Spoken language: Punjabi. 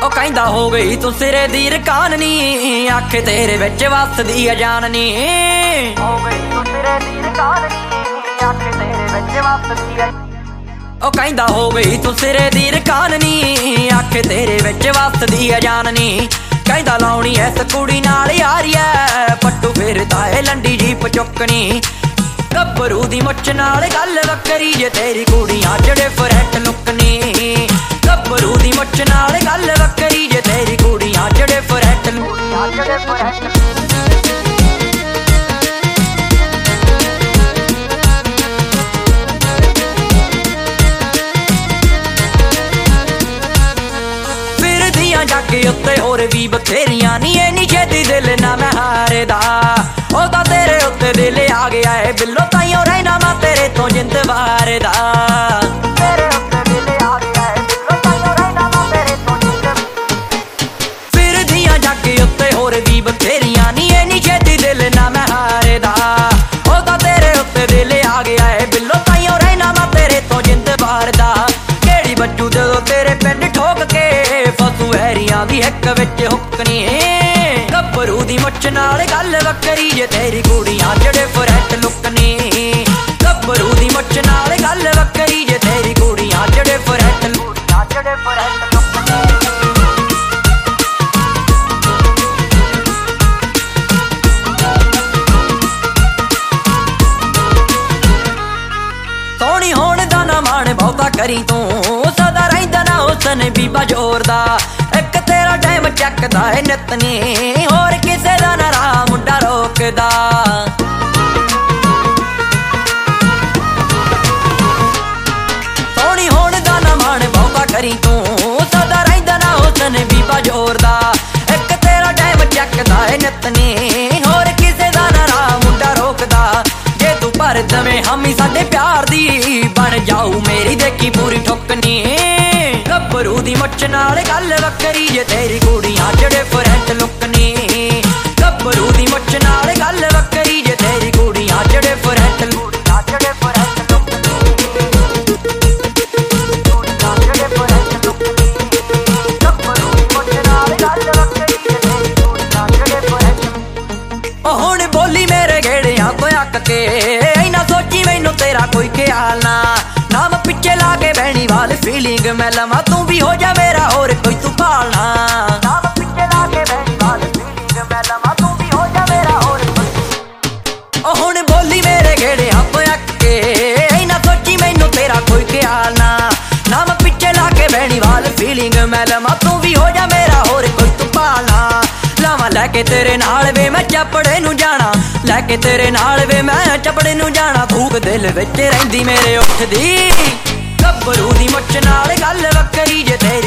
ਉਹ ਕਹਿੰਦਾ ਹੋ ਗਈ ਤੂੰ ਸਿਰੇ ਦੀ ਰਕਾਨ ਨੀ, ਅੱਖ ਤੇਰੇ ਵਿੱਚ ਵਸਦੀ ਆ ਜਾਨ ਨੀ। ਹੋ ਗਈ ਤੂੰ ਸਿਰੇ ਦੀ ਰਕਾਨ ਨੀ, ਅੱਖ ਤੇਰੇ ਵਿੱਚ ਵਸਦੀ ਆ। ਉਹ ਕਹਿੰਦਾ ਹੋ ਗਈ ਤੂੰ ਸਿਰੇ ਦੀ ਰਕਾਨ ਨੀ, ਅੱਖ ਤੇਰੇ ਵਿੱਚ ਵਸਦੀ ਆ ਜਾਨ ਨੀ। ਕਹਿੰਦਾ ਲਾਉਣੀ ਐਸ ਕੁੜੀ ਨਾਲ ਯਾਰੀ ਐ, ਪੱਟੂ ਫਿਰਦਾ ਏ ਲੰਡੀ ਜੀਪ ਚੁੱਕਣੀ। ਗੱਭਰੂ ਦੀ ਮੁੱਛ ਨਾਲ ਗੱਲ ਵੱਖਰੀ ਜੇ ਤੇਰੀ ਕੁੜੀਆਂ ਜਿਹੜੇ ਫਰੈਂਟ ਲੁੱਕਣੀ। ਗੱਭਰੂ ਦੀ ਮੁੱਛ ਨਾਲ ਗੱਲ ਵੱਖਰੀ ਜੇ ਤੇਰੀ ਕੁੜੀਆਂ ਜਿਹੜੇ ਫਰੈਂਟ ਲੁੱਕਣੀਆਂ ਜਿਹੜੇ ਫਰੈਂਟ। ਫਿਰਦੀਆਂ ਜੱਗ ਉੱਤੇ ਹੋਰ ਵੀ ਬਥੇਰੀਆਂ ਨੀ, ਇਹ ਨੀ ਛੇਤੀ ਦਿਲ ਨਾ ਮੈਂ ਹਾਰਦਾ। ਉਹ ਤਾਂ ਤੇਰੇ ਉੱਤੇ ਦਿਲ ਆ ਗਿਆ ਏ ਬਿੱਲੋ, ਤਾਈਓ ਰਹਿਣਾ ਮੈਂ ਤੇਰੇ ਤੋਂ ਜਿੰਦ ਵਾਰਦਾ। ਤੇਰੇ ਉੱਤੇ ਦਿਲ ਆ ਗਿਆ ਏ ਬਿੱਲੋ, ਤਾਈਓ ਰਹਿਣਾ ਮੈਂ ਤੇਰੇ ਤੋਂ ਜਿੰਦ। ਫਿਰਦੀਆਂ ਜੱਗ ਉੱਤੇ ਹੋਰ ਵੀ ਬਥੇਰੀਆਂ ਨੀ, ਇਹ ਨੀ ਛੇਤੀ ਦਿਲ ਨਾ ਮੈਂ ਹਾਰਦਾ। ਉਹ ਤਾਂ ਤੇਰੇ ਉੱਤੇ ਦਿਲ ਆ ਗਿਆ ਏ ਬਿੱਲੋ, ਤਾਈਓ ਰਹਿਣਾ ਮੈਂ ਤੇਰੇ ਤੋਂ ਜਿੰਦ ਵਾਰਦਾ। ਕਿਹੜੀ ਬੱਚੂ ਜਦੋਂ ਤੇਰੇ ਪਿੰਡ ਠੋਕ ਕੇ ਫਸੂ ਹੈਰੀਆਂ ਦੀ ਇੱਕ ਵਿੱਚ ਹੁੱਕਣੀ। ਗੱਭਰੂ ਦੀ ਮੁੱਛ ਨਾਲ ਗੱਲ ਵੱਖਰੀ ਜੇ ਤੇਰੀ ਕੁੜੀਆਂ ਜਿਹੜੇ ਫਰੈਂਟ ਲੁੱਕਣੀ। ਗੱਭਰੂ ਦੀ ਮੁੱਛ ਨਾਲ ਗੱਲ ਵੱਖਰੀ ਜੇ ਤੇਰੀ ਕੁੜੀਆਂ ਜਿਹੜੇ ਫਰੈਂਟ ਲੁੱਕਣੀਆਂ ਜਿਹੜੇ ਫਰੈਂਟ ਲੁੱਕਣੀ। ਸੋਹਣੀ ਹੋਣ ਦਾ ਨਾ ਮਾਣ ਬਹੁਤਾ ਕਰੀ ਤੂੰ, ਸਦਾ ਰਹਿੰਦਾ ਨਾ ਹੁਸਨ ਬੀਬਾ ਜ਼ੋਰ ਦਾ। ਇੱਕ ਤੇਰਾ ਟਾਈਮ ਚੱਕਦਾ ਏ ਨਿੱਤ ਨੀ, ਹੋਰ ਕਿਸੇ ਦਾ ਨਾ ਰਾਹ ਮੁੰਡਾ ਰੋਕਦਾ। ਸੋਹਣੀ ਹੋਣ ਦਾ ਨਾ ਮਾਣ ਬਹੁਤਾ ਕਰੀ ਤੂੰ, ਸਦਾ ਰਹਿੰਦਾ ਨਾ ਹੁਸਨ ਬੀਬਾ ਜ਼ੋਰ ਦਾ। ਇੱਕ ਤੇਰਾ ਟਾਈਮ ਚੱਕਦਾ ਏ ਨਿੱਤ ਨੀ, ਹੋਰ ਕਿਸੇ ਦਾ ਨਾ ਰਾਹ ਮੁੰਡਾ ਰੋਕਦਾ। ਜੇ ਤੂੰ ਭਰ ਦਵੇਂ ਹਾਮੀ ਸਾਡੇ ਪਿਆਰ ਦੀ, ਬਣ ਜਾਊ ਮੇਰੀ ਦੇਖੀ ਪੂਰੀ ਠੁੱਕਣੀ। ਗੱਭਰੂ ਦੀ ਮੁੱਛ ਨਾਲ ਗੱਲ ਵੱਖਰੀ ਜੇ ਤੇਰੀ ਕੁੜੀਆਂ ਜਿਹੜੇ ਫਰੈਂਟ ਲੁੱਕਣੀ। ਗੱਭਰੂ ਦੀ ਮੁੱਛ ਨਾਲ ਗੱਲ ਵੱਖਰੀ ਜੇ ਤੇਰੀ ਕੁੜੀਆਂ ਜਿਹੜੇ ਫਰੈਂਟ ਲੁੱਕਣੀਆਂ ਜਿਹੜੇ ਫਰੈਂਟ ਲੁੱਕਣੀ। ਕੁੜੀਆਂ ਜਿਹੜੇ ਫਰੈਂਟ ਲੁੱਕਣੀ। ਗੱਭਰੂ ਦੀ ਮੁੱਛ ਨਾਲ ਗੱਲ ਵੱਖਰੀ ਜੇ ਤੇਰੀ ਕੁੜੀਆਂ ਜਿਹੜੇ ਫਰੈਂਟ। ਉਹ ਹੁਣ ਬੋਲੀ ਮੇਰੇ ਗੇੜਿਆਂ ਤੋਂ ਅੱਕ ਕੇ, ਇੰਨਾ ਸੋਚੀ ਮੈਨੂੰ ਤੇਰਾ ਕੋਈ ਖਿਆਲ ਨਾ। ਨਾਮ ਪਿੱਛੇ ਲਾ ਕੇ ਬਹਿਣੀ ਵਾਲੀ ਫੀਲਿੰਗ ਮੈਂ ਲਵਾਂ, ਤੂੰ ਵੀ ਹੋ ਜਾ ਮੇਰਾ ਹੋਰ ਕੋਈ ਤੂੰ ਭਾਲਣਾ। ਨਾਮ ਪਿੱਛੇ ਲਾ ਕੇ ਬਹਿਣੀ ਵਾਲੀ ਫੀਲਿੰਗ ਮੈਂ ਲਵਾਂ, ਤੂੰ ਵੀ ਹੋ ਜਾ ਮੇਰਾ ਹੋਰ ਕੋਈ। ਉਹ ਹੁਣ ਬੋਲੀ ਮੇਰੇ ਗੇੜਿਆਂ ਤੋਂ ਅੱਕ ਕੇ, ਇੰਨਾ ਸੋਚੀ ਮੈਨੂੰ ਤੇਰਾ ਕੋਈ ਖਿਆਲ ਨਾ। ਨਾਮ ਪਿੱਛੇ ਲਾ ਕੇ ਬਹਿਣੀ ਵਾਲੀ ਫੀਲਿੰਗ ਮੈਂ ਲਵਾਂ, ਤੂੰ ਵੀ ਹੋ ਜਾ ਮੇਰਾ ਹੋਰ ਕੋਈ ਤੂੰ ਭਾਲਣਾ। ਲਾਵਾਂ ਲੈ ਕੇ ਤੇਰੇ ਨਾਲ ਵੇ ਮੈਂ ਚੱਪੜੇ ਨੂੰ ਜਾਣਾ, ਲੈ ਕੇ ਤੇਰੇ ਨਾਲ ਵੇ ਮੈਂ ਚੱਪੜੇ ਨੂੰ ਜਾਣਾ। ਭੂਖ ਦਿਲ ਵਿੱਚ ਰਹਿੰਦੀ ਮੇਰੇ ਉੱਠਦੀ। ਗੱਭਰੂ ਦੀ ਮੁੱਛ ਨਾਲ ਗੱਲ ਵੱਖਰੀ ਜੇ ਤੇਰੀ